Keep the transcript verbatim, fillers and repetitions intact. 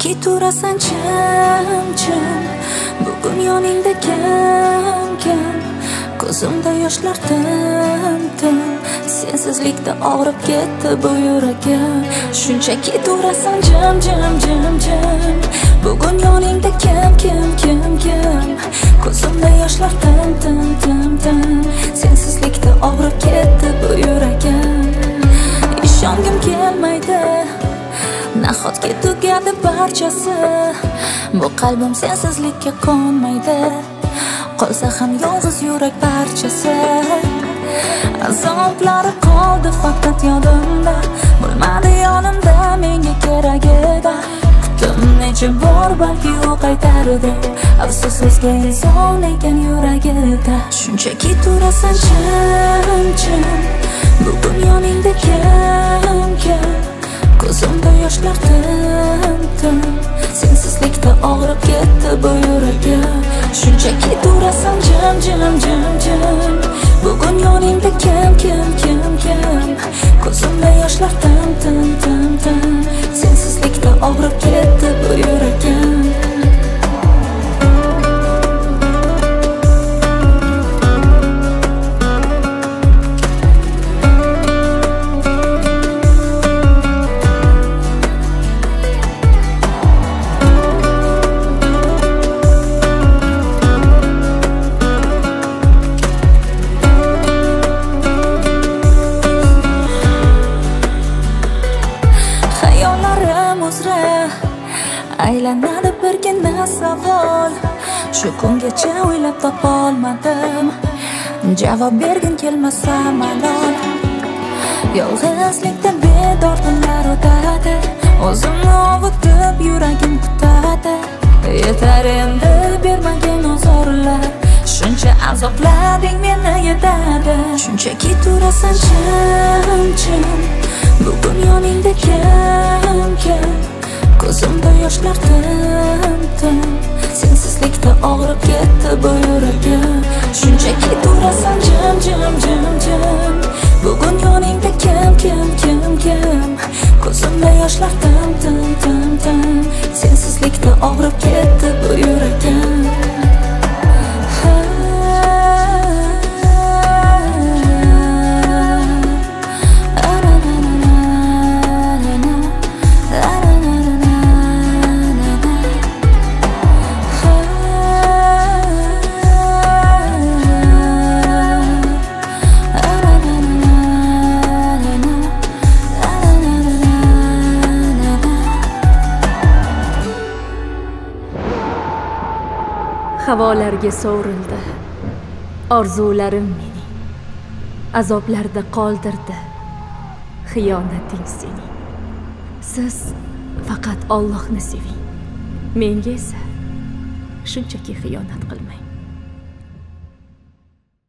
Shunchaki turasan jim-jim, bugun yoningda kam-kam, ko'zimda yoshlar tim-tim, sensizlikda og'rib ketdi bu yuragim. Shunchaki turasan jim-jim-jim-jim, bugun yoningda kam-kam-kam-kam, ko'zimda yoshlar tim-tim-tim-tim, sensizlikda og'rib ketdi bu yuragim. Ishongim kelmaydi, nahotki tugadi barchasi, bu qalbim sensizlikka qonmaydi, qolsa ham yolg'iz yurak parchasi. Azoblari qoldi faqat yodimda, bo'lmadi yonimda menga kerak edi. Kutdim necha bor balki u qaytardi, afsus o'zga inson ekan yuragida. Shunchaki turasan jim-jim, bugun yoningda kam-kam, ko'zimda yoshlar tim-tim, sensizlikda og'rib ketdi bu yuragim. Shunchaki turasan jim-jim-jim-jim, bugun yoningda kam-kam-kam-kam, ko'zimda yoshlar tim-tim-tim-tim, sensizlikda og'rib ketdi bu yuragim. Aylanadi birgina savol, shu kungacha o'ylab topolmadim, javob bergin kelmasa malol. Yolg'izlikda bedor kunlar o'tadi, o'zimni ovutib yuragim kutadi. Yetar endi bermagin ozorlar, shuncha azoblading meni yetadi. Shunchaki turasan jim-jim, bugun yoningda kam-kam, ko'zimda yoshlar tim-tim, sensizlikda og'rib ketdi bu yuragim. Shunchaki turasan jim-jim-jim-jim, bugun yoningda kam-kam-kam-kam, ko'zimda yoshlar tim-tim-tim-tim, sensizlikda og'rib ketdi bu yuragim. Havolarga sovrildi orzularim mening, azoblarda qoldirdi xiyonating sening. Siz faqat Allohni seving, menga esa shunchaki xiyonat qilmang.